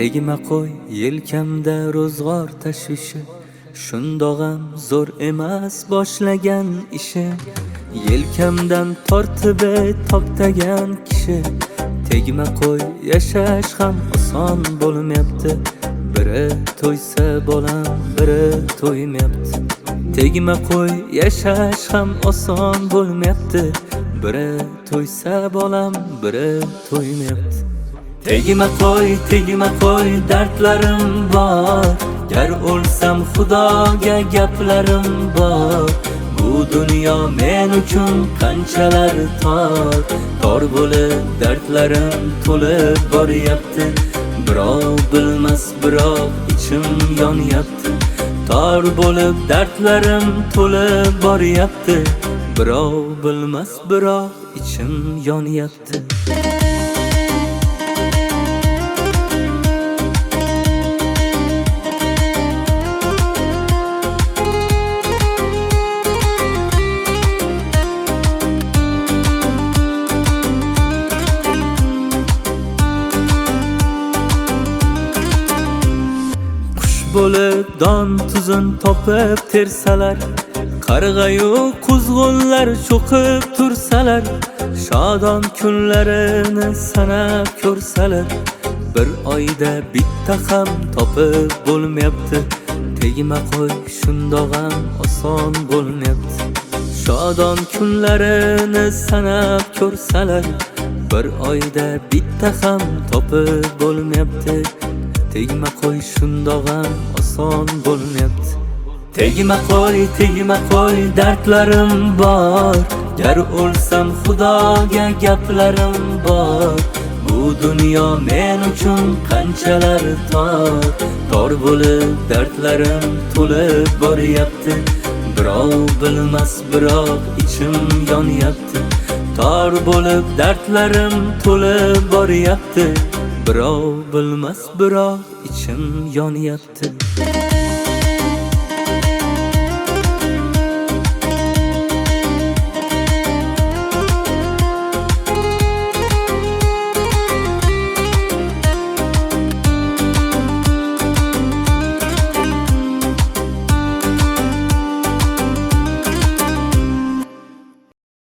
Tegma qo'y yelkamda ro'zg'or tashvishi, shundoq ham zo'r emas boshlagan ishi. Yelkamdan tortib toptagan kishi, tegma qo'y yashash ham oson bo'lmayapti. Biri to'ysa bolam, biri to'ymayapti. Tegma qo'y yashash ham oson bo'lmayapti. Biri to'ysa bolam, biri to'ymayapti. Tegma qo'y dardlarim bor. Gar o'lsam xudoga gaplarim bor. Bu dunyo men uchun qanchalar tor bo'lib dardlarim to'lib boryapti. Birov bilmas, biroq ichim yonyapti. Tor bo'lib dardlarim to'lib boryapti. Birov bilmas, biroq ichim yonyapti. Bo'lib don tuzun topib tersalar, qarg'ayu quzg'unlar cho'qib tursalar, shodon kunlarini sanab ko'rsalar, bir oyda bitta ham topib bo'lmayapti. Tegma qo'y shundoq ham oson bo'lmayapti. Shodon kunlarini sanab ko'rsalar, bir oyda bitta ham topib bo'lmayapti. Tegma qo'y shundoq ham oson bo'lmayapti. Tegma qo'y dardlarim bor. Gar o'lsam xudoga gaplarim bor. Bu dunyo men uchun qanchalar tor bo'lib dardlarim to'lib boryapti. Birov bilmas, biroq ichim yonyapti. Tor bo'lib dardlarim to'lib boryapti. Birov bilmas, biroq ichim yonyapti.